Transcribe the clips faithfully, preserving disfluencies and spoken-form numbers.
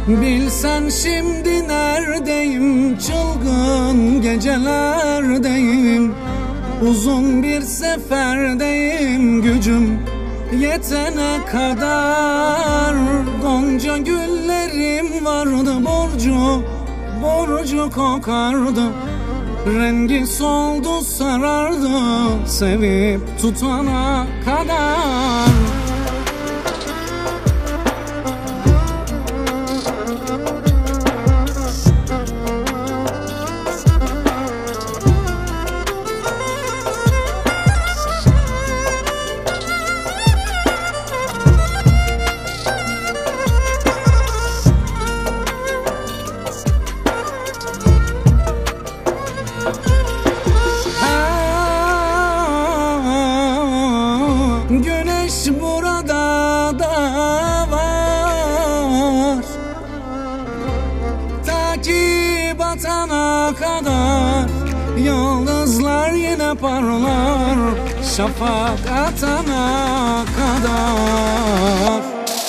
Bilsen şimdi neredeyim, çılgın gecelerdeyim. Uzun bir seferdeyim, gücüm yetene kadar. Gonca güllerim vardı, borcu, borcu kokardı. Rengi soldu sarardı, sevip tutana kadar. Güneş burada da var, ta ki batana kadar. Yıldızlar yine parlar, şafak atana kadar.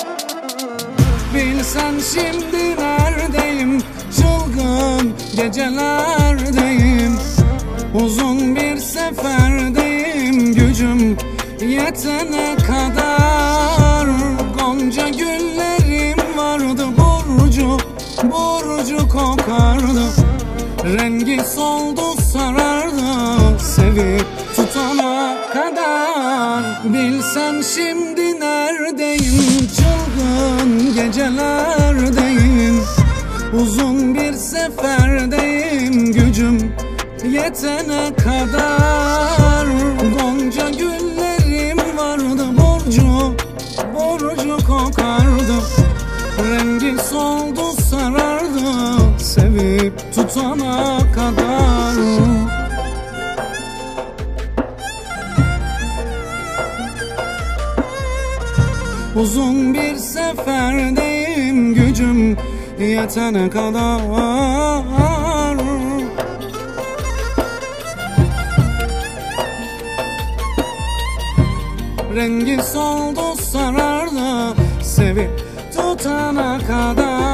Bilsen şimdi neredeyim, çılgın gecelerdeyim. Uzun bir seferdeyim, gücüm yetene kadar. Gonca güllerim vardı, borcu, borcu kokardı. Rengi soldu sarardı, sevip tutana kadar. Bilsen şimdi neredeyim, çılgın gecelerdeyim. Uzun bir seferdeyim, gücüm yetene kadar. Gonca güllerim vardı, borcu, borcu kokardı. Rengi soldu sarardı, sevip tutana kadar. Uzun bir seferdeyim, gücüm yetene kadar. Rengi soldu sarardı, sevip tutana kadar.